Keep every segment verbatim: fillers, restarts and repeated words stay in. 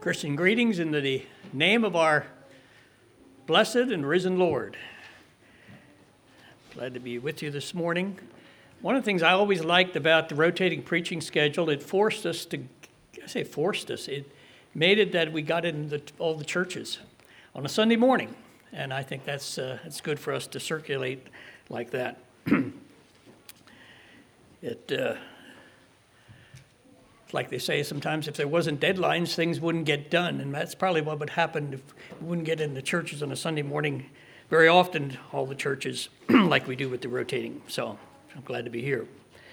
Christian greetings in the name of our blessed and risen Lord. Glad to be with you this morning. One of the things I always liked about the rotating preaching schedule, it forced us to, I say forced us, it made it that we got in the, all the churches on a Sunday morning. And I think that's uh, it's good for us to circulate like that. it, uh, like they say sometimes, if there wasn't deadlines, things wouldn't get done. And that's probably what would happen if we wouldn't get in the churches on a Sunday morning very often, all the churches, like we do with the rotating. So I'm glad to be here.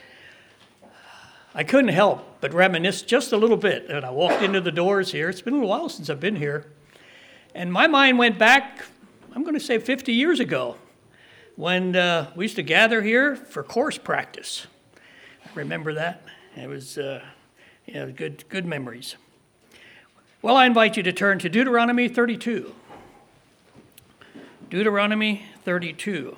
I couldn't help but reminisce just a little bit. And I walked into the doors here. It's been a little while since I've been here. And my mind went back, I'm going to say fifty years ago, when uh, we used to gather here for course practice. I remember that. It was... Uh, Yeah, good, good memories. Well, I invite you to turn to Deuteronomy thirty-two. Deuteronomy thirty-two.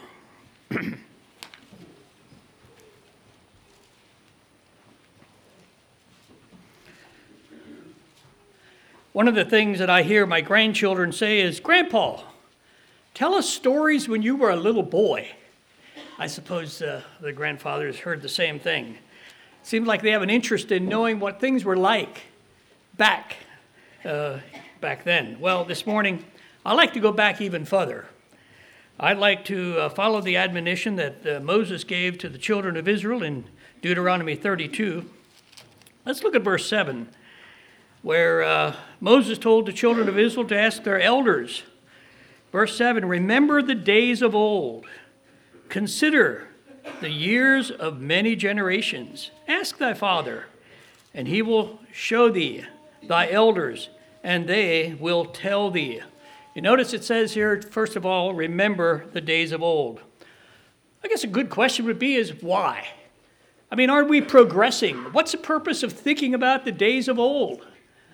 One of the things that I hear my grandchildren say is, "Grandpa, tell us stories when you were a little boy." I suppose uh, the grandfathers heard the same thing. Seems like they have an interest in knowing what things were like back uh, back then. Well, this morning, I'd like to go back even further. I'd like to uh, follow the admonition that uh, Moses gave to the children of Israel in Deuteronomy thirty-two. Let's look at verse seven, where uh, Moses told the children of Israel to ask their elders. Verse seven, "Remember the days of old. Consider the years of many generations. Ask thy father, and he will show thee thy elders, and they will tell thee." You notice it says here, first of all, remember the days of old. I guess a good question would be is why? I mean, are we progressing? What's the purpose of thinking about the days of old?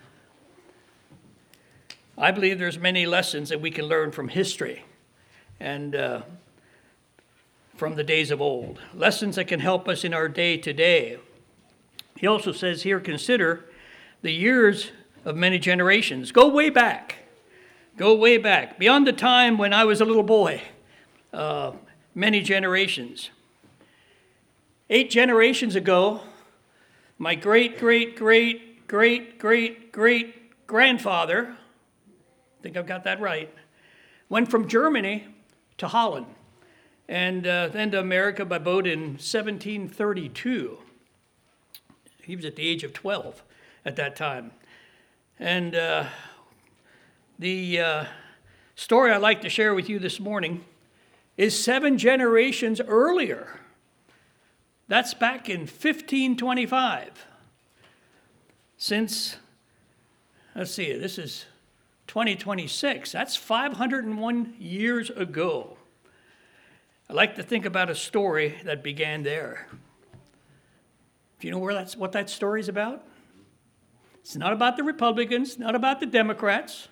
I believe there's many lessons that we can learn from history and uh, from the days of old. Lessons that can help us in our day to day. He also says here, consider the years of many generations. Go way back. Go way back. Beyond the time when I was a little boy. Uh, many generations. Eight generations ago, my great, great, great, great, great, great grandfather, I think I've got that right, went from Germany to Holland. And uh, then to America by boat in seventeen thirty-two. He was at the age of twelve at that time. And uh, the uh, story I'd like to share with you this morning is seven generations earlier. That's back in fifteen twenty-five. Since, let's see, this is twenty twenty-six. That's five hundred one years ago. I like to think about a story that began there. Do you know where that's what that story's about? It's not about the Republicans, not about the Democrats.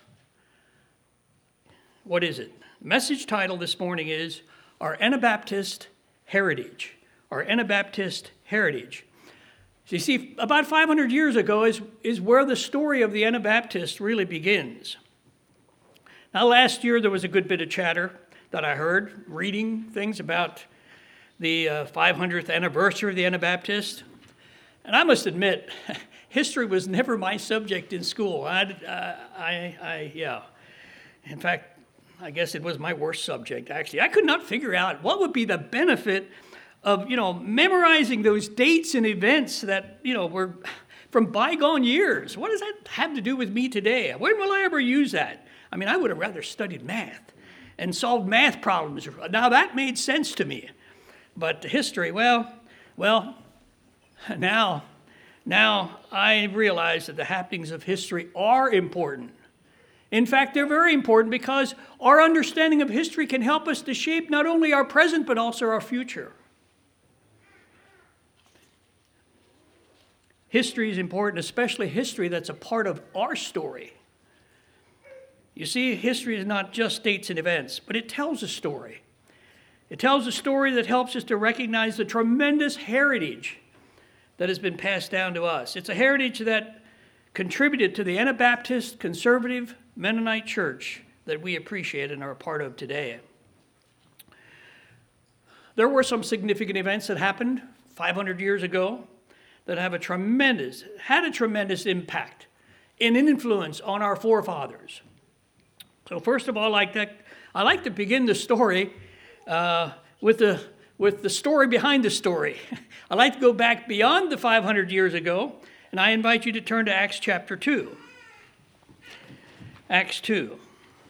What is it? The message title this morning is Our Anabaptist Heritage. Our Anabaptist Heritage. So you see, about five hundred years ago is, is where the story of the Anabaptist really begins. Now, last year there was a good bit of chatter that I heard, reading things about the uh, five hundredth anniversary of the Anabaptist. And I must admit, history was never my subject in school. I, uh, I, I, yeah. In fact, I guess it was my worst subject, actually. I could not figure out what would be the benefit of, you know, memorizing those dates and events that, you know, were from bygone years. What does that have to do with me today? When will I ever use that? I mean, I would have rather studied math and solved math problems. Now that made sense to me. But history, well, well, now, now I realize that the happenings of history are important. In fact, they're very important because our understanding of history can help us to shape not only our present, but also our future. History is important, especially history that's a part of our story. You see, history is not just dates and events, but it tells a story. It tells a story that helps us to recognize the tremendous heritage that has been passed down to us. It's a heritage that contributed to the Anabaptist Conservative Mennonite Church that we appreciate and are a part of today. There were some significant events that happened five hundred years ago that have a tremendous, had a tremendous impact and influence on our forefathers. So first of all, like that, I like to begin the story uh, with the with the story behind the story. I like to go back beyond the five hundred years ago, and I invite you to turn to Acts chapter two. Acts two.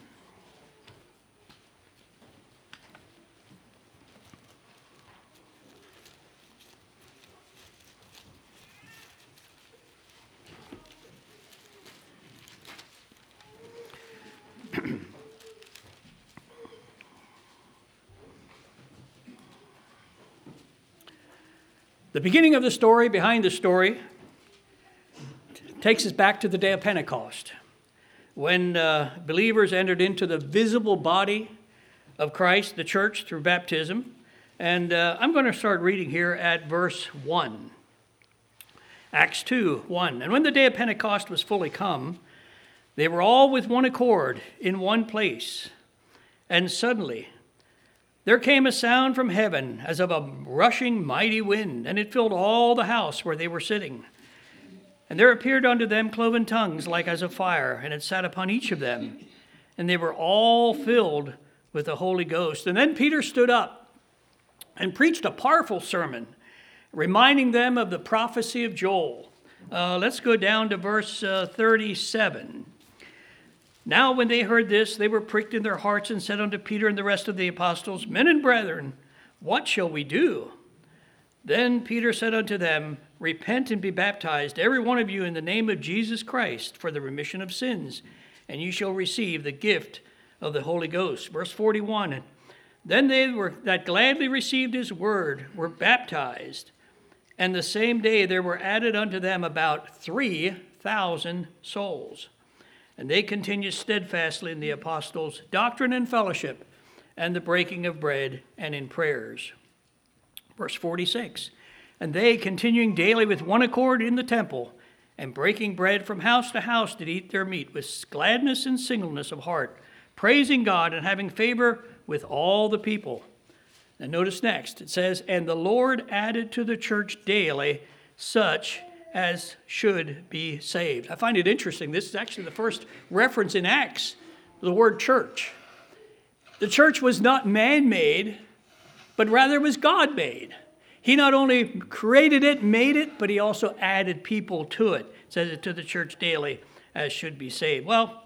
The beginning of the story, behind the story, takes us back to the day of Pentecost, when uh, believers entered into the visible body of Christ, the church, through baptism. And uh, I'm going to start reading here at verse one. Acts two, one. And when the day of Pentecost was fully come, they were all with one accord in one place. And suddenly there came a sound from heaven as of a rushing mighty wind, and it filled all the house where they were sitting. And there appeared unto them cloven tongues like as of fire, and it sat upon each of them. And they were all filled with the Holy Ghost. And then Peter stood up and preached a powerful sermon, reminding them of the prophecy of Joel. Uh, let's go down to verse uh, thirty-seven. Now when they heard this, they were pricked in their hearts and said unto Peter and the rest of the apostles, Men and brethren, what shall we do? Then Peter said unto them, Repent and be baptized, every one of you, in the name of Jesus Christ, for the remission of sins, and you shall receive the gift of the Holy Ghost. Verse forty-one, Then they were that gladly received his word were baptized, and the same day there were added unto them about three thousand souls. And they continued steadfastly in the apostles' doctrine and fellowship, and the breaking of bread, and in prayers. Verse forty-six, And they, continuing daily with one accord in the temple, and breaking bread from house to house, did eat their meat with gladness and singleness of heart, praising God and having favor with all the people. And notice next, it says, And the Lord added to the church daily such as should be saved. I find it interesting. This is actually the first reference in Acts to the word church. The church was not man-made, but rather was God-made. He not only created it, made it, but he also added people to it. It says it to the church daily as should be saved. Well,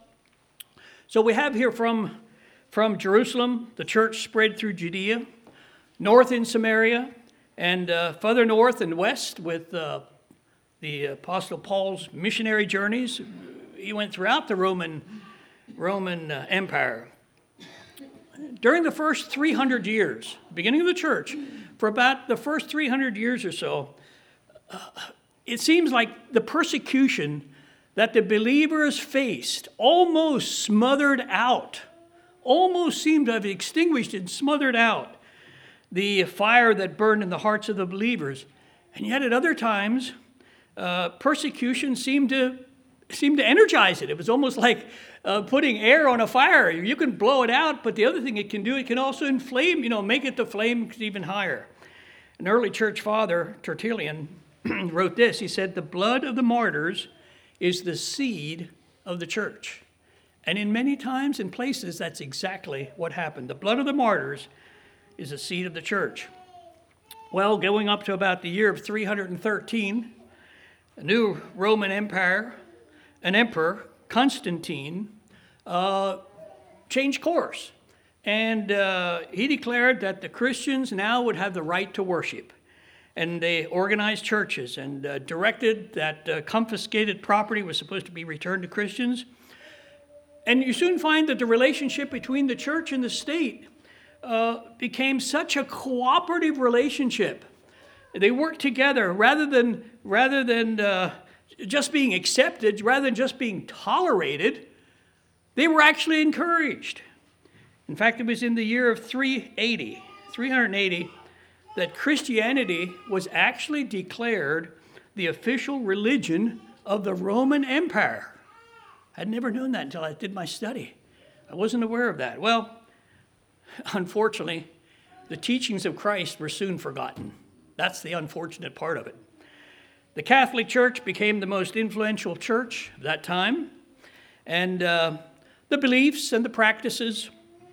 so we have here from, from Jerusalem, the church spread through Judea, north in Samaria, and uh, further north and west with uh, the Apostle Paul's missionary journeys. He went throughout the Roman, Roman uh, Empire. During the first three hundred years, beginning of the church, for about the first three hundred years or so, uh, it seems like the persecution that the believers faced almost smothered out, almost seemed to have extinguished and smothered out the fire that burned in the hearts of the believers. And yet at other times, uh, persecution seemed to seemed to energize it. It was almost like uh, putting air on a fire. You can blow it out, but the other thing it can do, it can also inflame, you know, make it the flame even higher. An early church father, Tertullian, wrote this. He said, the blood of the martyrs is the seed of the church. And in many times and places, that's exactly what happened. The blood of the martyrs is the seed of the church. Well, going up to about the year of three hundred thirteen, a new Roman Empire, an emperor, Constantine, uh, changed course. And uh, he declared that the Christians now would have the right to worship. And they organized churches and uh, directed that uh, confiscated property was supposed to be returned to Christians. And you soon find that the relationship between the church and the state uh, became such a cooperative relationship. They worked together rather than, rather than uh, just being accepted, rather than just being tolerated. They were actually encouraged. In fact, it was in the year of three eighty, three eighty, that Christianity was actually declared the official religion of the Roman Empire. I'd never known that until I did my study. I wasn't aware of that. Well, unfortunately, the teachings of Christ were soon forgotten. That's the unfortunate part of it. The Catholic Church became the most influential church of that time, and uh, the beliefs and the practices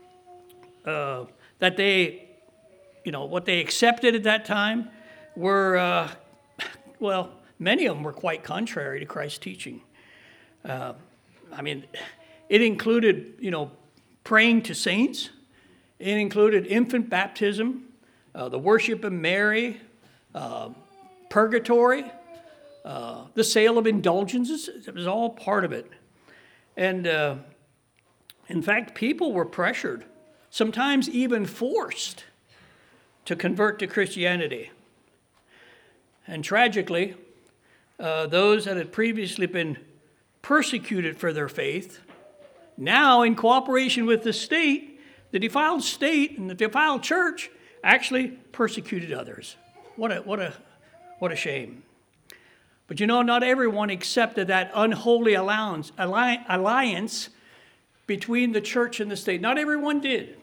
uh, that they, you know, what they accepted at that time were, uh, well, many of them were quite contrary to Christ's teaching. Uh, I mean, it included, you know, praying to saints. It included infant baptism, uh, the worship of Mary, uh, purgatory, uh, the sale of indulgences. It was all part of it. And uh, in fact, people were pressured, sometimes even forced, to convert to Christianity. And tragically, uh, those that had previously been persecuted for their faith, now in cooperation with the state, the defiled state and the defiled church actually persecuted others. What a, what a, what a shame. But you know, not everyone accepted that unholy alliance, alliance between the church and the state. Not everyone did.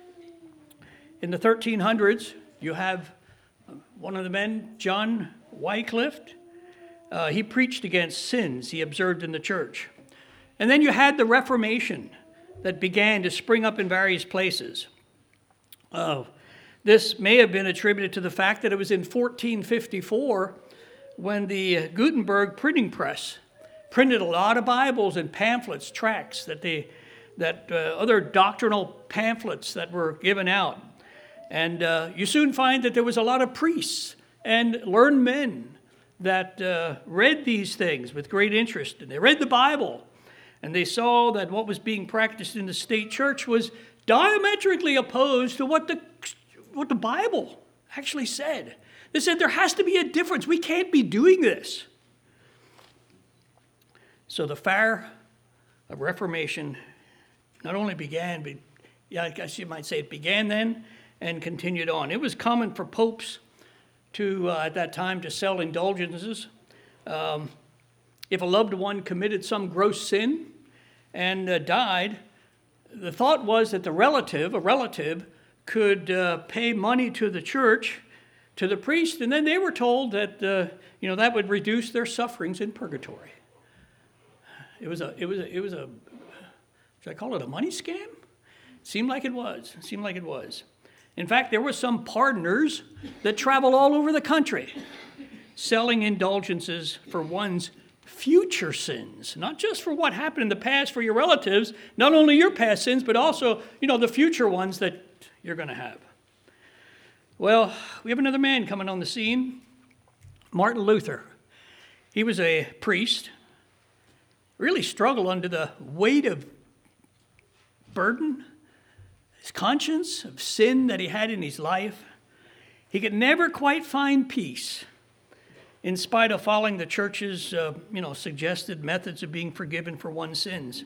In the thirteen hundreds, you have one of the men, John Wycliffe. Uh, he preached against sins he observed in the church. And then you had the Reformation that began to spring up in various places. Uh, this may have been attributed to the fact that it was in fourteen fifty-four when the Gutenberg printing press printed a lot of Bibles and pamphlets, tracts, that they, that uh, other doctrinal pamphlets that were given out. And uh, you soon find that there was a lot of priests and learned men that uh, read these things with great interest. And they read the Bible, and they saw that what was being practiced in the state church was diametrically opposed to what the, what the Bible actually said. They said there has to be a difference. We can't be doing this. So the fire of Reformation not only began, but yeah, I guess you might say it began then and continued on. It was common for popes to, uh, at that time, to sell indulgences. Um, if a loved one committed some gross sin and uh, died, the thought was that the relative, a relative, could uh, pay money to the church, to the priest, and then they were told that uh, you know that would reduce their sufferings in purgatory. It was a, it was a, it was a, should I call it a money scam? It seemed like it was. It seemed like it was. In fact, there were some pardoners that traveled all over the country, selling indulgences for one's future sins, not just for what happened in the past for your relatives, not only your past sins, but also, you know, the future ones that you're going to have. Well, we have another man coming on the scene, Martin Luther. He was a priest, really struggled under the weight of burden, his conscience of sin that he had in his life. He could never quite find peace in spite of following the church's, uh, you know, suggested methods of being forgiven for one's sins.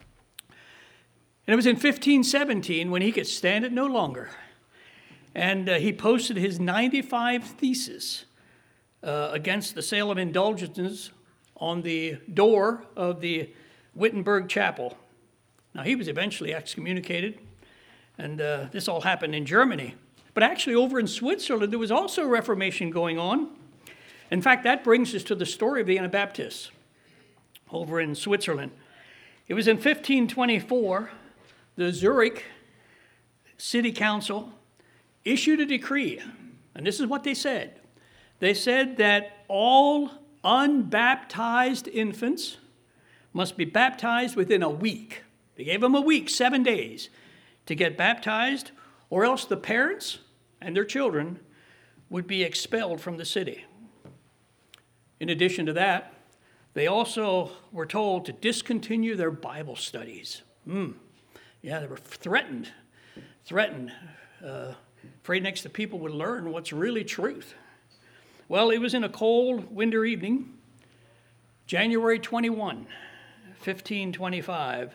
And it was in fifteen seventeen when he could stand it no longer. And uh, he posted his ninety-five theses uh, against the sale of indulgences on the door of the Wittenberg Chapel. Now, he was eventually excommunicated, and uh, this all happened in Germany. But actually, over in Switzerland, there was also a Reformation going on. In fact, that brings us to the story of the Anabaptists over in Switzerland. It was in fifteen twenty-four, the Zurich City Council issued a decree, and this is what they said. They said that all unbaptized infants must be baptized within a week. They gave them a week, seven days, to get baptized, or else the parents and their children would be expelled from the city. In addition to that, they also were told to discontinue their Bible studies. Mm. Yeah, they were threatened, threatened, uh, afraid next to people would learn what's really truth. Well, it was in a cold winter evening, January twenty-first, fifteen twenty-five.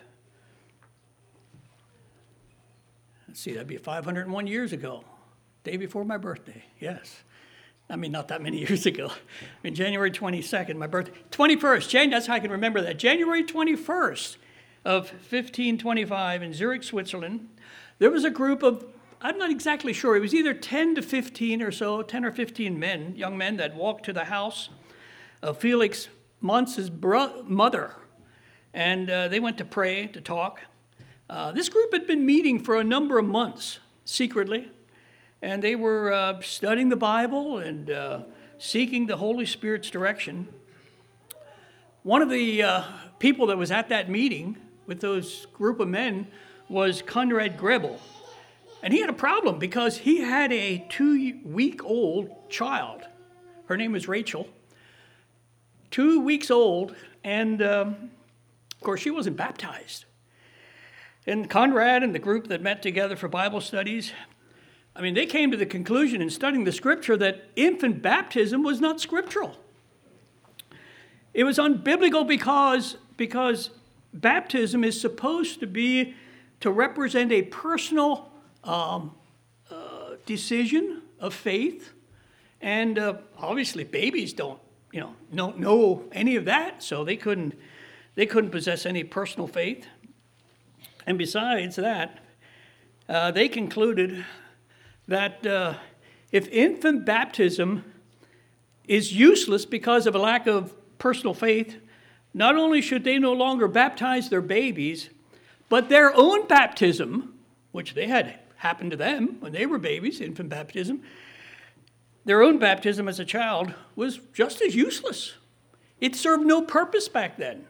Let's see, that'd be five hundred one years ago, day before my birthday, yes. I mean, not that many years ago. I mean, January twenty-second, my birthday. twenty-first, Jan, that's how I can remember that. January twenty-first of fifteen twenty-five in Zurich, Switzerland, there was a group of, I'm not exactly sure, it was either ten to fifteen or so, ten or fifteen men, young men that walked to the house of Felix Manz's bro- mother. And uh, they went to pray, to talk. Uh, this group had been meeting for a number of months, secretly. And they were uh, studying the Bible and uh, seeking the Holy Spirit's direction. One of the uh, people that was at that meeting with those group of men was Conrad Grebel. And he had a problem because he had a two-week-old child. Her name was Rachel. Two weeks old, and um, of course she wasn't baptized. And Conrad and the group that met together for Bible studies, I mean, they came to the conclusion in studying the scripture that infant baptism was not scriptural. It was unbiblical because, because baptism is supposed to be to represent a personal um, uh, decision of faith. And uh, obviously babies don't, you know, don't know any of that, so they couldn't, they couldn't possess any personal faith. And besides that, uh, they concluded that uh, if infant baptism is useless because of a lack of personal faith, not only should they no longer baptize their babies, but their own baptism, which they had happened to them when they were babies, infant baptism, their own baptism as a child was just as useless. It served no purpose back then.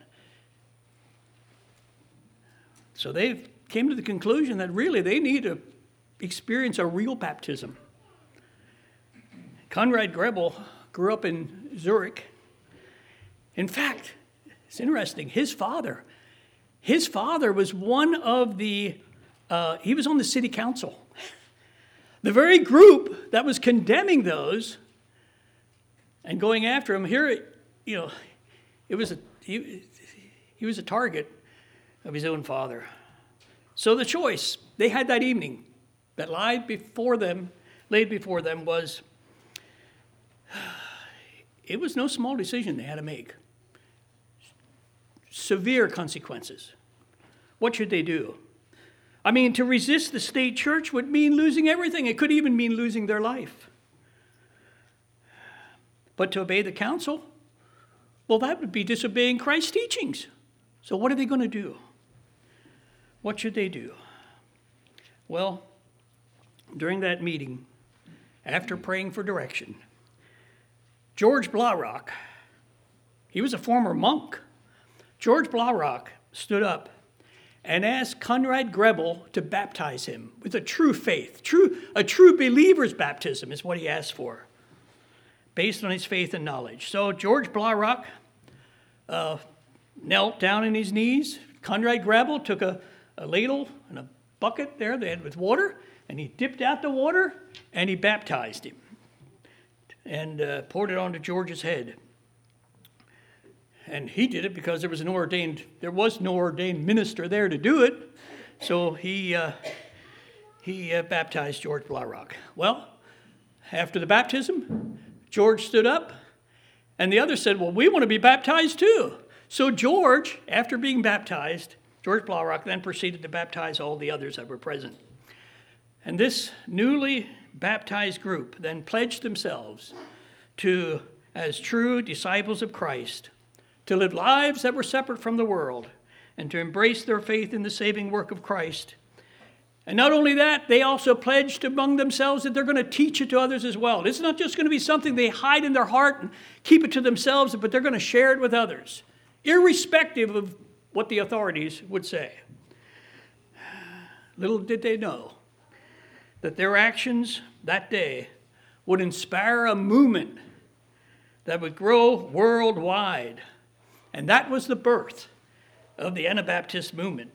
So they came to the conclusion that really they need to experience a real baptism. Conrad Grebel grew up in Zurich. In fact, it's interesting, his father, his father was one of the, uh, he was on the city council. The very group that was condemning those and going after him, here, you know, it was a, he, he was a target of his own father. So the choice they had that evening that lied before them, laid before them was, it was no small decision they had to make. Severe consequences. What should they do? I mean, to resist the state church would mean losing everything. It could even mean losing their life. But to obey the council, well, that would be disobeying Christ's teachings. So what are they going to do? What should they do? Well, during that meeting, after praying for direction, George Blaurock, he was a former monk. George Blaurock stood up and asked Conrad Grebel to baptize him with a true faith. True, a true believer's baptism is what he asked for, based on his faith and knowledge. So George Blaurock uh, knelt down on his knees. Conrad Grebel took a, a ladle and a bucket there they had with water, and he dipped out the water, and he baptized him and uh, poured it onto George's head. And he did it because there was an ordained, there was no ordained minister there to do it. So he uh, he uh, baptized George Blaurock. Well, after the baptism, George stood up, and the others said, well, we want to be baptized too. So George, after being baptized, George Blaurock then proceeded to baptize all the others that were present. And this newly baptized group then pledged themselves to, as true disciples of Christ, to live lives that were separate from the world, and to embrace their faith in the saving work of Christ. And not only that, they also pledged among themselves that they're going to teach it to others as well. It's not just going to be something they hide in their heart and keep it to themselves, but they're going to share it with others, irrespective of what the authorities would say. Little did they know that their actions that day would inspire a movement that would grow worldwide. And that was the birth of the Anabaptist movement.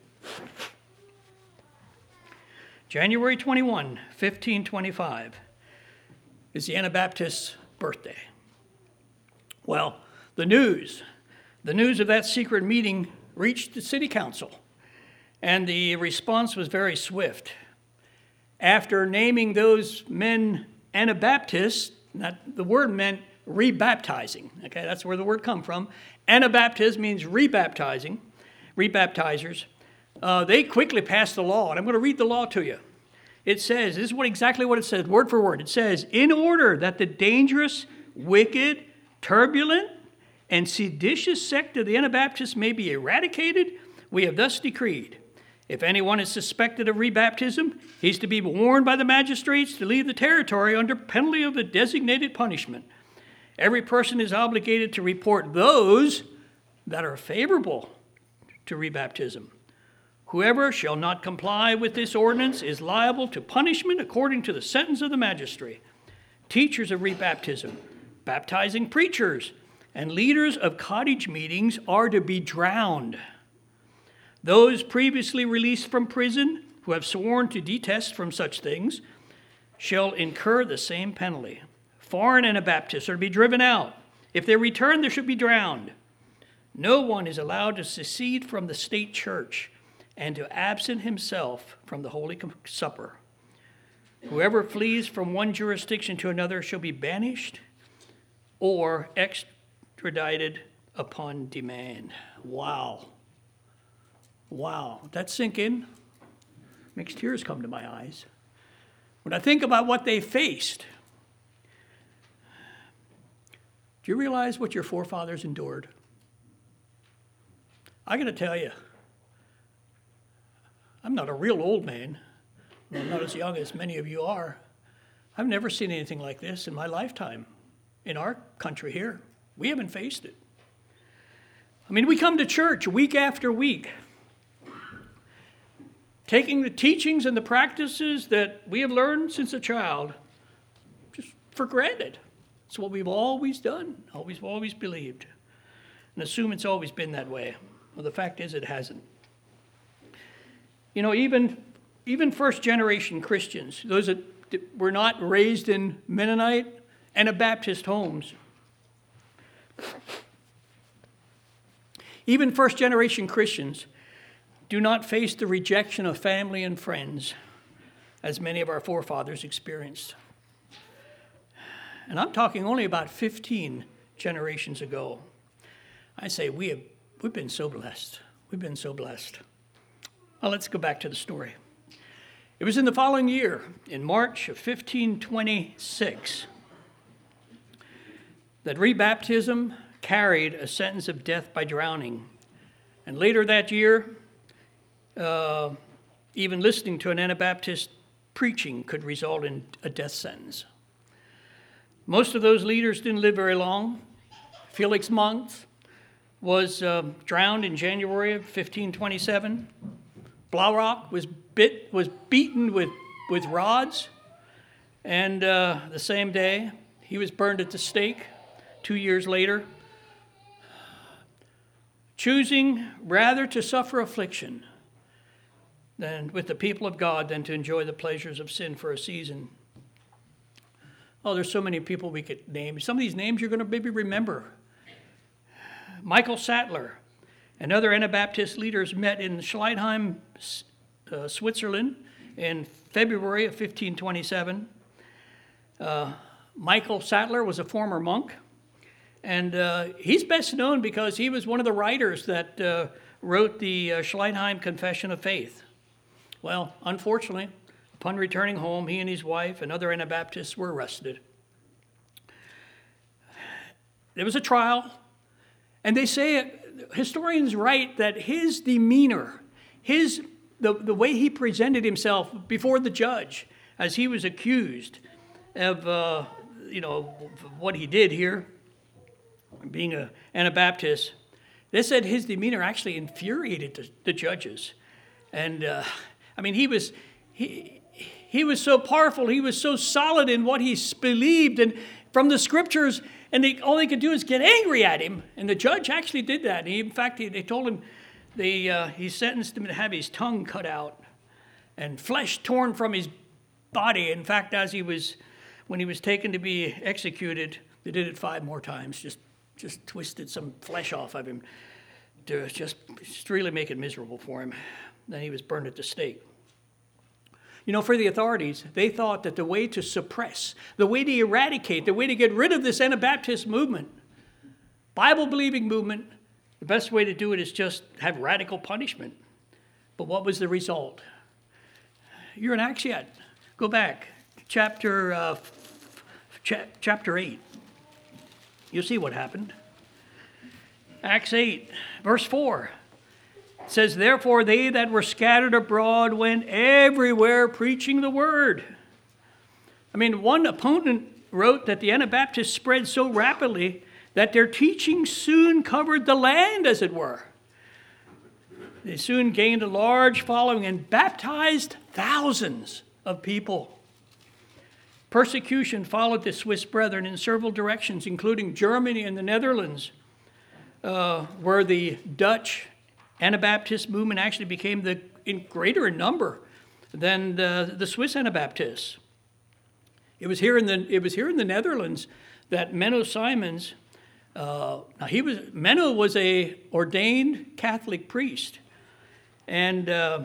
January twenty-first, fifteen twenty-five is the Anabaptist's birthday. Well, the news, the news of that secret meeting reached the city council, and the response was very swift. After naming those men Anabaptists, And that, the word meant rebaptizing. Okay, that's where the word come from. Anabaptists means rebaptizing, rebaptizers. Uh, they quickly passed the law, and I'm going to read the law to you. It says, this is what exactly what it says, word for word. It says, in order that the dangerous, wicked, turbulent, and seditious sect of the Anabaptists may be eradicated, we have thus decreed. If anyone is suspected of rebaptism, he's to be warned by the magistrates to leave the territory under penalty of the designated punishment. Every person is obligated to report those that are favorable to rebaptism. Whoever shall not comply with this ordinance is liable to punishment according to the sentence of the magistrate. Teachers of rebaptism, baptizing preachers, and leaders of cottage meetings are to be drowned. Those previously released from prison who have sworn to detest from such things shall incur the same penalty. Foreign Anabaptists are to be driven out. If they return, they should be drowned. No one is allowed to secede from the state church and to absent himself from the Holy Supper. Whoever flees from one jurisdiction to another shall be banished or extradited upon demand. Wow. Wow. That sink in? Makes tears come to my eyes. When I think about what they faced, do you realize what your forefathers endured? I got to tell you, I'm not a real old man. I'm not as young as many of you are. I've never seen anything like this in my lifetime in our country here. We haven't faced it. I mean, we come to church week after week, taking the teachings and the practices that we have learned since a child just for granted. It's what we've always done, always, always believed, and assume it's always been that way. Well, the fact is it hasn't. You know, even, even first-generation Christians, those that were not raised in Mennonite and Anabaptist homes, even first-generation Christians do not face the rejection of family and friends as many of our forefathers experienced. And I'm talking only about fifteen generations ago. I say we have, we've been so blessed. We've been so blessed. Well, let's go back to the story. It was in the following year, in March of fifteen twenty-six, that rebaptism carried a sentence of death by drowning. And later that year, uh, even listening to an Anabaptist preaching could result in a death sentence. Most of those leaders didn't live very long. Felix Manz was uh, drowned in January of fifteen twenty-seven. Blaurock was bit was beaten with, with rods, and uh, the same day he was burned at the stake. Two years later, choosing rather to suffer affliction than with the people of God than to enjoy the pleasures of sin for a season. Oh, there's so many people we could name. Some of these names you're going to maybe remember. Michael Sattler and other Anabaptist leaders met in Schleitheim, uh, Switzerland in February of fifteen twenty-seven. Uh, Michael Sattler was a former monk, and uh, he's best known because he was one of the writers that uh, wrote the uh, Schleitheim Confession of Faith. Well, unfortunately, upon returning home, he and his wife and other Anabaptists were arrested. There was a trial, and they say, historians write that his demeanor, his the, the way he presented himself before the judge as he was accused of, uh, you know, what he did here, being an Anabaptist, they said his demeanor actually infuriated the, the judges. And, uh, I mean, he was... he. He was so powerful. He was so solid in what he believed and from the scriptures, and they, all they could do is get angry at him. And the judge actually did that. He, in fact, he, they told him they, uh, he sentenced him to have his tongue cut out and flesh torn from his body. In fact, as he was, when he was taken to be executed, they did it five more times. Just, just twisted some flesh off of him to just, just really make it miserable for him. Then he was burned at the stake. You know, for the authorities, they thought that the way to suppress, the way to eradicate, the way to get rid of this Anabaptist movement, Bible-believing movement, the best way to do it is just have radical punishment. But what was the result? You're in Acts yet. Go back. Chapter, uh, cha- chapter eight. You'll see what happened. Acts eight, verse four. It says, therefore they that were scattered abroad went everywhere preaching the word. I mean, one opponent wrote that the Anabaptists spread so rapidly that their teaching soon covered the land, as it were. They soon gained a large following and baptized thousands of people. Persecution followed the Swiss brethren in several directions, including Germany and the Netherlands, uh, where the Dutch Anabaptist movement actually became the in greater in number than the, the Swiss Anabaptists. It was here in the it was here in the Netherlands that Menno Simons, uh, now he was Menno was a ordained Catholic priest, and uh,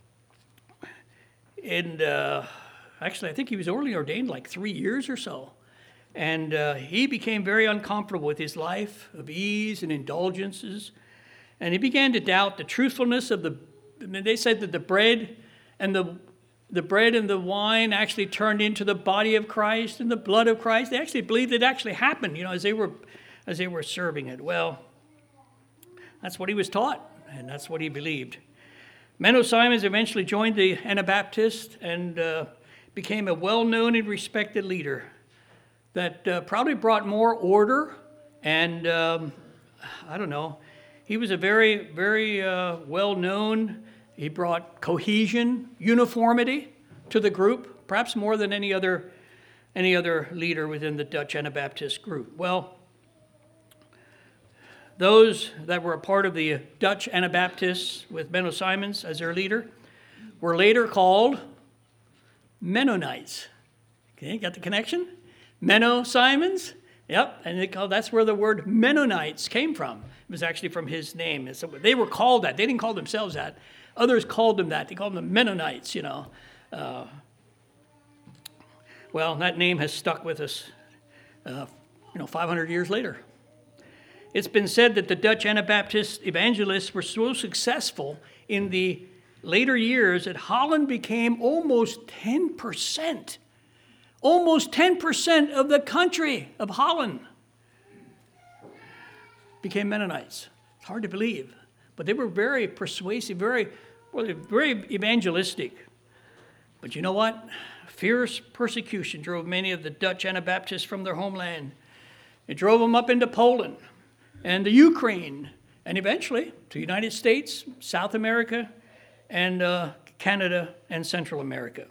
and uh, actually I think he was only ordained like three years or so, and uh, he became very uncomfortable with his life of ease and indulgences. And he began to doubt the truthfulness of the, I mean, they said that the bread and the the bread and the wine actually turned into the body of Christ and the blood of Christ. They actually believed it actually happened, you know, as they were as they were serving it. Well, that's what he was taught, and that's what he believed. Menno Simons eventually joined the Anabaptists and uh, became a well-known and respected leader that uh, probably brought more order and, um, I don't know, he was a very, very uh, well-known, he brought cohesion, uniformity to the group, perhaps more than any other any other leader within the Dutch Anabaptist group. Well, those that were a part of the Dutch Anabaptists with Menno Simons as their leader were later called Mennonites. Okay, got the connection? Menno Simons, yep, and they call, that's where the word Mennonites came from. It was actually from his name. So they were called that. They didn't call themselves that. Others called them that. They called them the Mennonites, you know. Uh, well, that name has stuck with us, uh, you know, five hundred years later. It's been said that the Dutch Anabaptist evangelists were so successful in the later years that Holland became almost ten percent. Almost ten percent of the country of Holland became Mennonites. It's hard to believe, but they were very persuasive, very, well, very evangelistic. But you know what? Fierce persecution drove many of the Dutch Anabaptists from their homeland. It drove them up into Poland and the Ukraine, and eventually to the United States, South America, and uh, Canada and Central America.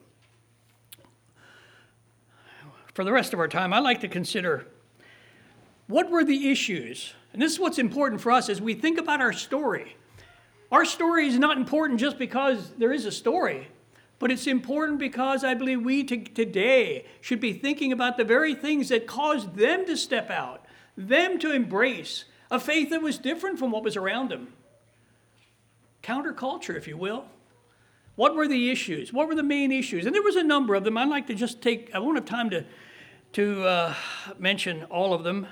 For the rest of our time, I'd like to consider what were the issues. And this is what's important for us as we think about our story. Our story is not important just because there is a story, but it's important because I believe we to, today should be thinking about the very things that caused them to step out, them to embrace a faith that was different from what was around them. Counterculture, if you will. What were the issues? What were the main issues? And there was a number of them. I'd like to just take, I won't have time to, to uh, mention all of them.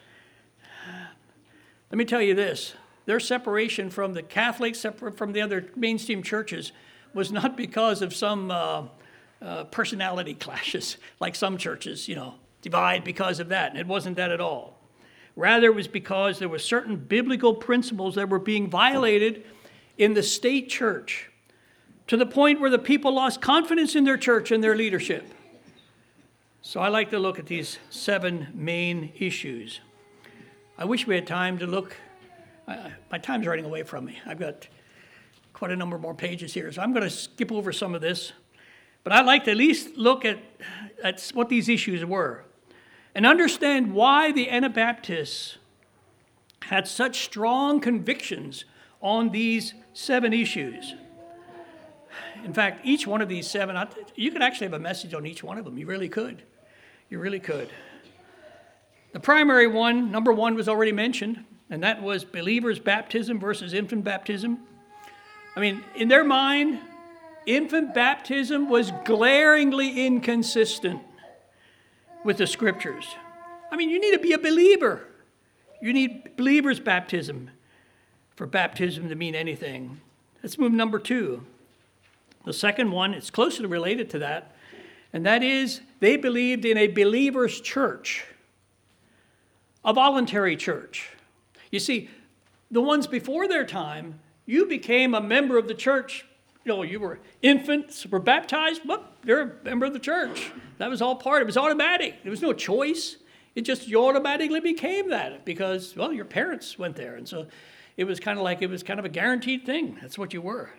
Let me tell you this. Their separation from the Catholics, separate from the other mainstream churches, was not because of some uh, uh, personality clashes, like some churches, you know, divide because of that. And it wasn't that at all. Rather, it was because there were certain biblical principles that were being violated in the state church, to the point where the people lost confidence in their church and their leadership. So I like to look at these seven main issues. I wish we had time to look. Uh, my time's running away from me. I've got quite a number more pages here, so I'm going to skip over some of this. But I'd like to at least look at, at what these issues were and understand why the Anabaptists had such strong convictions on these seven issues. In fact, each one of these seven, you could actually have a message on each one of them. You really could. You really could. The primary one, number one, was already mentioned, and that was believers' baptism versus infant baptism. I mean, in their mind, infant baptism was glaringly inconsistent with the scriptures. I mean, you need to be a believer. You need believer's baptism for baptism to mean anything. Let's move number two. The second one, it's closely related to that, and that is they believed in a believer's church, a voluntary church. You see, the ones before their time, you became a member of the church. You know, you were infants, were baptized, well, you're a member of the church. That was all part, it was automatic. There was no choice. It just, you automatically became that because, well, your parents went there. And so it was kind of like, it was kind of a guaranteed thing. That's what you were.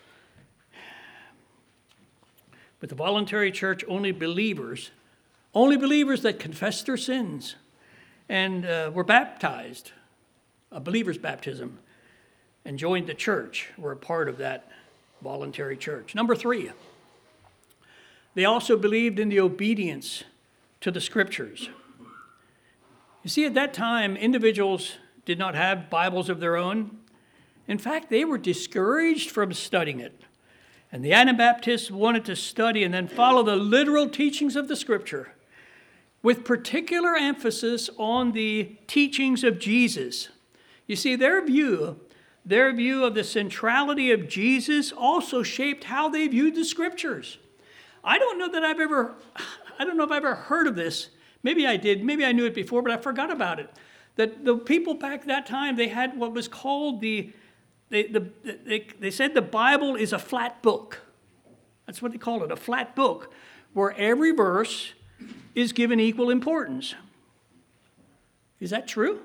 But the voluntary church, only believers, only believers that confessed their sins and uh, were baptized, a believer's baptism, and joined the church, were a part of that voluntary church. Number three, they also believed in the obedience to the scriptures. You see, at that time, individuals did not have Bibles of their own. In fact, they were discouraged from studying it. And the Anabaptists wanted to study and then follow the literal teachings of the scripture, with particular emphasis on the teachings of Jesus. You see, their view, their view of the centrality of Jesus also shaped how they viewed the scriptures. I don't know that I've ever, I don't know if I've ever heard of this. Maybe I did, maybe I knew it before, but I forgot about it. That the people back that time, they had what was called the, they, the, they, they said the Bible is a flat book. That's what they called it, a flat book, where every verse is given equal importance. Is that true?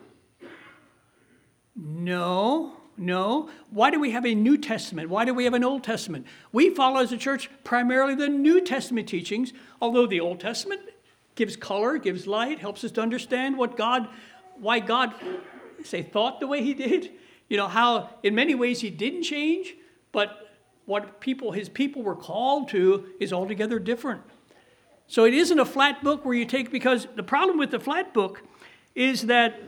No, no. Why do we have a New Testament? Why do we have an Old Testament? We follow as a church primarily the New Testament teachings, although the Old Testament gives color, gives light, helps us to understand what God, why God, say, thought the way he did. You know, how in many ways he didn't change, but what people, his people were called to is altogether different. So it isn't a flat book where you take, because the problem with the flat book is that,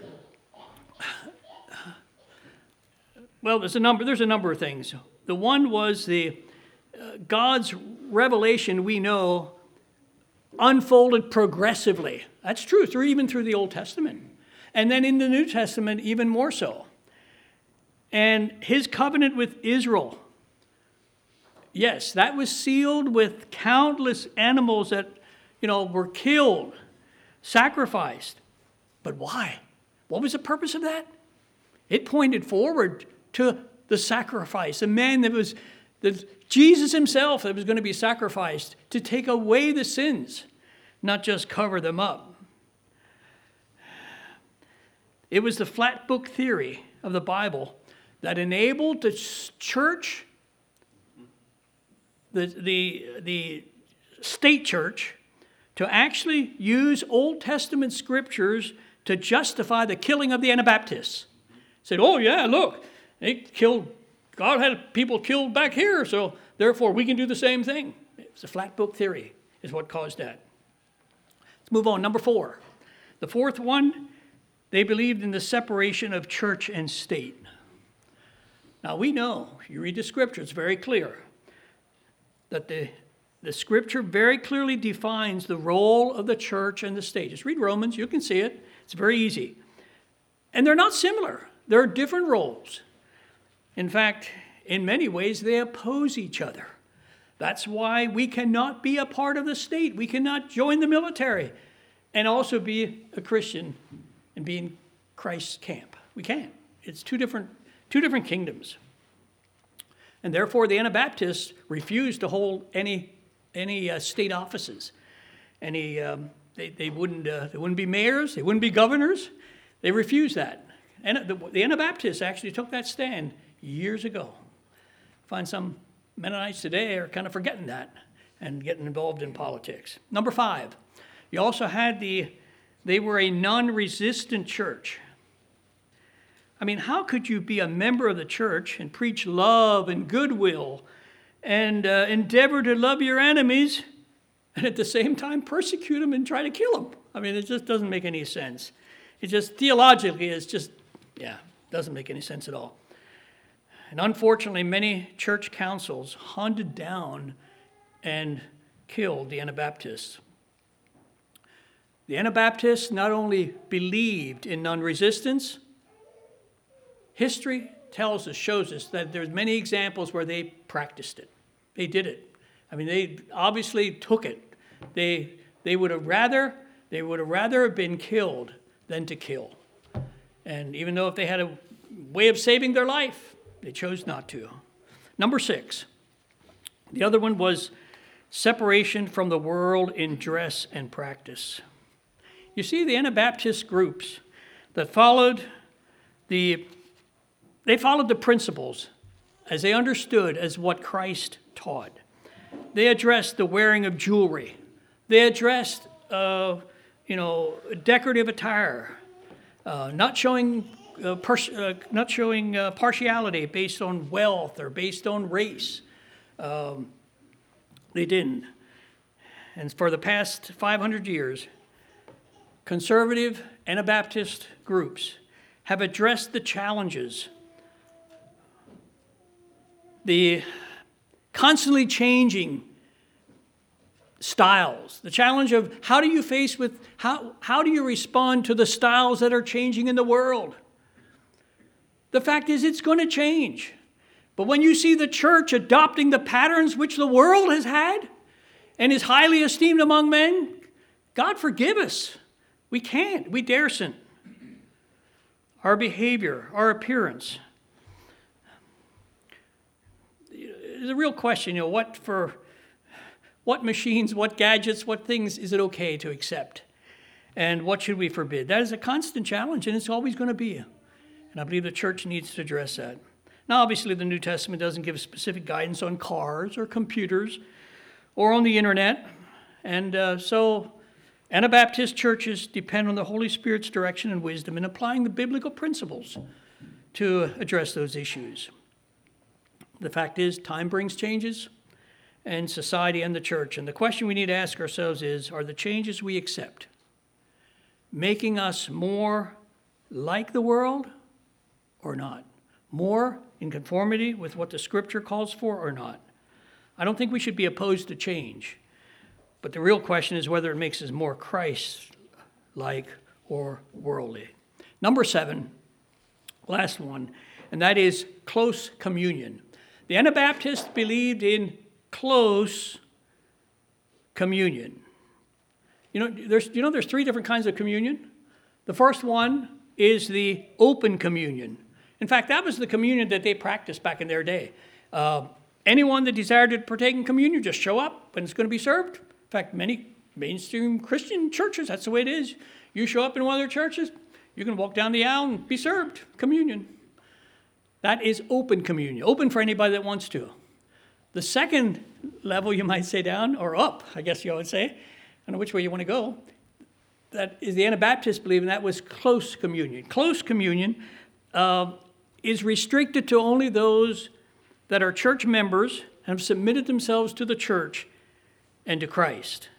well, there's a number, there's a number of things. The one was the uh, God's revelation, we know, unfolded progressively. That's true, through even through the Old Testament. And then in the New Testament, even more so. And his covenant with Israel, yes, that was sealed with countless animals that, you know, were killed, sacrificed. But why? What was the purpose of that? It pointed forward to the sacrifice, a man that was, that Jesus himself that was going to be sacrificed to take away the sins, not just cover them up. It was the flat book theory of the Bible that enabled the church, the, the, the state church, to actually use Old Testament scriptures to justify the killing of the Anabaptists. Said, oh yeah, look, they killed, God had people killed back here, so therefore we can do the same thing. It's a flat book theory is what caused that. Let's move on. Number four. The fourth one, they believed in the separation of church and state. Now we know, if you read the scripture, it's very clear that the, the scripture very clearly defines the role of the church and the state. Just read Romans, you can see it. It's very easy. And they're not similar. There are different roles. In fact, in many ways, they oppose each other. That's why we cannot be a part of the state. We cannot join the military and also be a Christian and be in Christ's camp. We can't. It's two different, two different kingdoms. And therefore, the Anabaptists refused to hold any, any uh, state offices. Any, um, they, they, wouldn't, uh, they wouldn't be mayors. They wouldn't be governors. They refused that. And the, the Anabaptists actually took that stand years ago. I find some Mennonites today are kind of forgetting that and getting involved in politics. Number five, you also had the, they were a non-resistant church. I mean, how could you be a member of the church and preach love and goodwill and uh, endeavor to love your enemies and at the same time persecute them and try to kill them? I mean, it just doesn't make any sense. It just, theologically, it's just, yeah, doesn't make any sense at all. And unfortunately, many church councils hunted down and killed the Anabaptists. The Anabaptists not only believed in non-resistance, history tells us, shows us that there's many examples where they practiced it. They did it. I mean, they obviously took it. They they would have rather they would have rather have been killed than to kill. And even though if they had a way of saving their life, they chose not to. Number six. The other one was separation from the world in dress and practice. You see, the Anabaptist groups that followed the they followed the principles as they understood as what Christ taught. They addressed the wearing of jewelry. They addressed, uh, you know, decorative attire, uh, not showing, uh, pers- uh, not showing uh, partiality based on wealth or based on race. Um, they didn't. And for the past five hundred years, conservative Anabaptist groups have addressed the challenges, the constantly changing styles, the challenge of how do you face with, how, how do you respond to the styles that are changing in the world? The fact is it's going to change. But when you see the church adopting the patterns which the world has had and is highly esteemed among men, God forgive us. We can't. We daresn't. Our behavior, our appearance. The real question, you know, what for, what machines, what gadgets, what things is it okay to accept? And what should we forbid? That is a constant challenge, and it's always going to be. And I believe the church needs to address that. Now, obviously, the New Testament doesn't give specific guidance on cars or computers or on the internet. And uh, so Anabaptist churches depend on the Holy Spirit's direction and wisdom in applying the biblical principles to address those issues. The fact is, time brings changes, and society and the church. And the question we need to ask ourselves is, are the changes we accept making us more like the world or not? More in conformity with what the Scripture calls for or not? I don't think we should be opposed to change. But the real question is whether it makes us more Christ-like or worldly. Number seven, last one, and that is close communion. The Anabaptists believed in close communion. You know, there's you know there's three different kinds of communion. The first one is the open communion. In fact, that was the communion that they practiced back in their day. Uh, anyone that desired to partake in communion, just show up and it's going to be served. In fact, many mainstream Christian churches, that's the way it is. You show up in one of their churches, you can walk down the aisle and be served communion. That is open communion, open for anybody that wants to. The second level, you might say down, or up, I guess you would say, I don't know which way you want to go, that is the Anabaptists believe, and that was close communion. Close communion uh, is restricted to only those that are church members and have submitted themselves to the church and to Christ.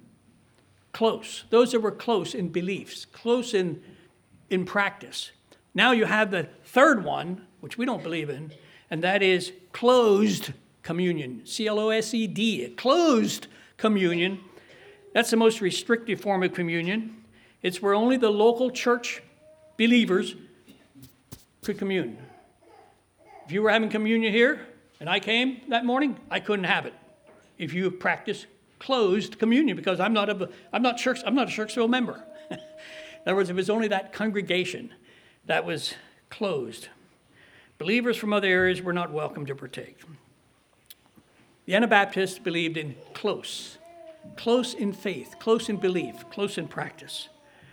Close. Those that were close in beliefs, close in, in practice. Now you have the third one, which we don't believe in, and that is closed communion. C L O S E D, closed communion. That's the most restrictive form of communion. It's where only the local church believers could commune. If you were having communion here and I came that morning, I couldn't have it. If you practice closed communion, because I'm not a I'm not church I'm not a Sharksville member. In other words, it was only that congregation that was closed. Believers from other areas were not welcome to partake. The Anabaptists believed in close, close in faith, close in belief, close in practice.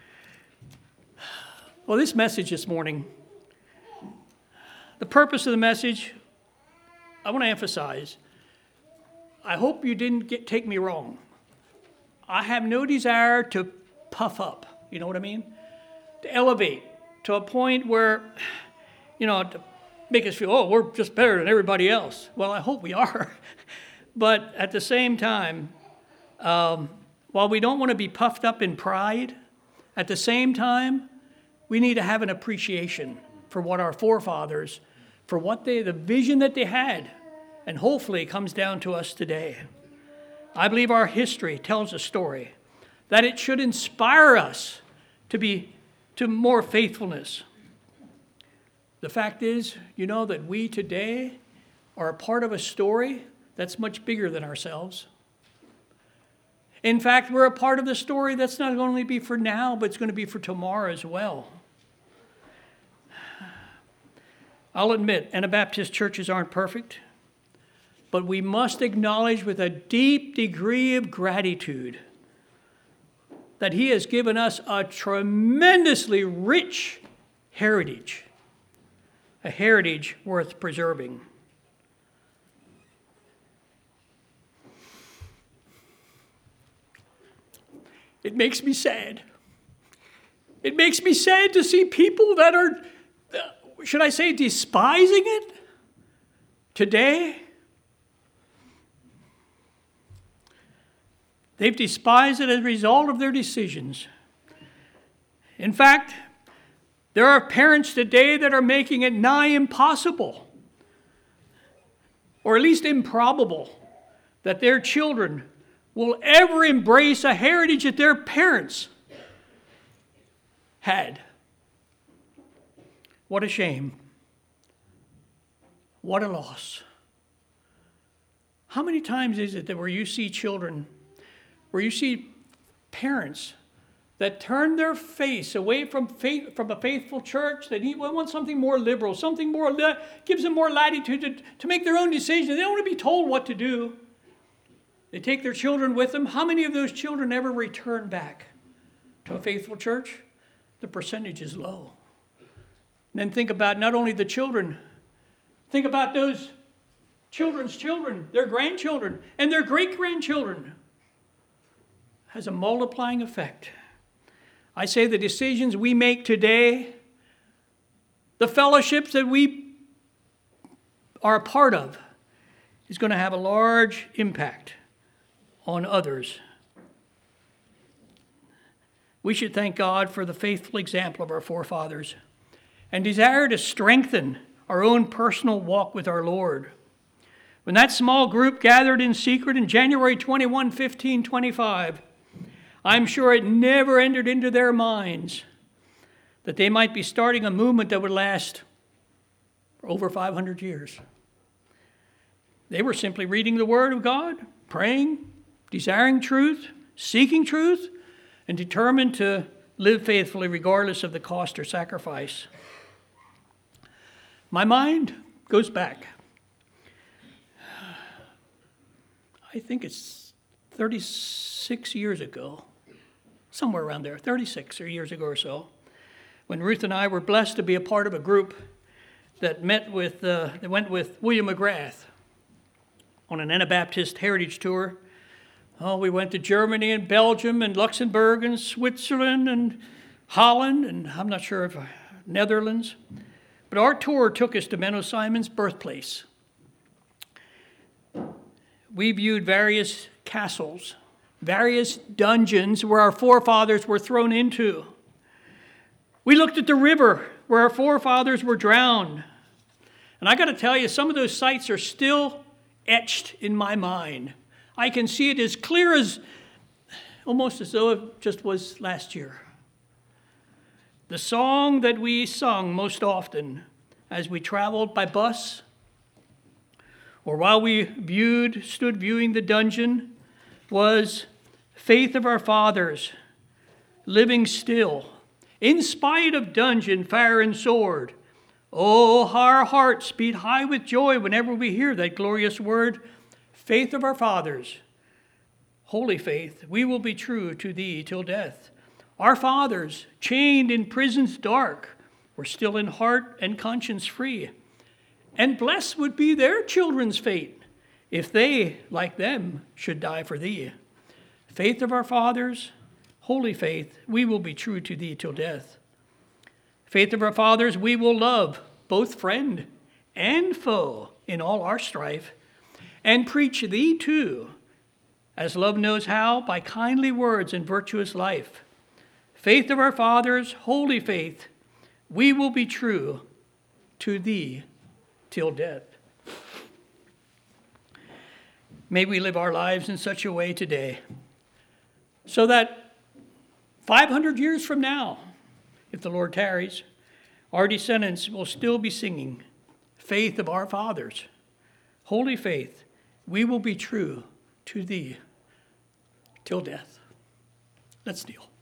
Well, this message this morning, the purpose of the message, I want to emphasize, I hope you didn't get, take me wrong. I have no desire to puff up, you know what I mean? To elevate to a point where, you know, to make us feel, oh, we're just better than everybody else. Well, I hope we are. But at the same time, um, while we don't want to be puffed up in pride, at the same time, we need to have an appreciation for what our forefathers, for what they, the vision that they had, and hopefully comes down to us today. I believe our history tells a story that it should inspire us to be to more faithfulness. The fact is, you know, that we today are a part of a story that's much bigger than ourselves. In fact, we're a part of the story that's not only be for now, but it's going to be for tomorrow as well. I'll admit, Anabaptist churches aren't perfect, but we must acknowledge with a deep degree of gratitude that He has given us a tremendously rich heritage, a heritage worth preserving. It makes me sad. It makes me sad to see people that are, should I say, despising it today. They've despised it as a result of their decisions. In fact, there are parents today that are making it nigh impossible, or at least improbable, that their children will ever embrace a heritage that their parents had. What a shame. What a loss. How many times is it that where you see children, where you see parents that turn their face away from faith, from a faithful church, that he want something more liberal, something more, gives them more latitude to, to make their own decisions. They don't want to be told what to do. They take their children with them. How many of those children ever return back to a faithful church? The percentage is low. And then think about not only the children, think about those children's children, their grandchildren, and their great-grandchildren. Has a multiplying effect. I say the decisions we make today, the fellowships that we are a part of, is going to have a large impact on others. We should thank God for the faithful example of our forefathers and desire to strengthen our own personal walk with our Lord. When that small group gathered in secret in January twenty-first, fifteen twenty-five, I'm sure it never entered into their minds that they might be starting a movement that would last for over five hundred years. They were simply reading the Word of God, praying, desiring truth, seeking truth, and determined to live faithfully regardless of the cost or sacrifice. My mind goes back. I think it's thirty-six years ago, somewhere around there, thirty-six or years ago or so, when Ruth and I were blessed to be a part of a group that met with, uh, that went with William McGrath on an Anabaptist heritage tour. Oh, we went to Germany and Belgium and Luxembourg and Switzerland and Holland and I'm not sure if uh, Netherlands. But our tour took us to Menno Simon's birthplace. We viewed various castles, various dungeons where our forefathers were thrown into. We looked at the river where our forefathers were drowned. And I got to tell you, some of those sites are still etched in my mind. I can see it as clear as, almost as though it just was last year. The song that we sung most often as we traveled by bus, or while we viewed, stood viewing the dungeon, was Faith of Our Fathers, living still, in spite of dungeon, fire, and sword. Oh, our hearts beat high with joy whenever we hear that glorious word, Faith of our fathers. Holy faith, we will be true to thee till death. Our fathers, chained in prisons dark, were still in heart and conscience free. And blessed would be their children's fate if they, like them, should die for thee. Faith of our fathers, holy faith, we will be true to thee till death. Faith of our fathers, we will love, both friend and foe, in all our strife, and preach thee too, as love knows how, by kindly words and virtuous life. Faith of our fathers, holy faith, we will be true to thee till death. May we live our lives in such a way today so that five hundred years from now, if the Lord tarries, our descendants will still be singing, faith of our fathers, holy faith, we will be true to thee till death. Let's kneel.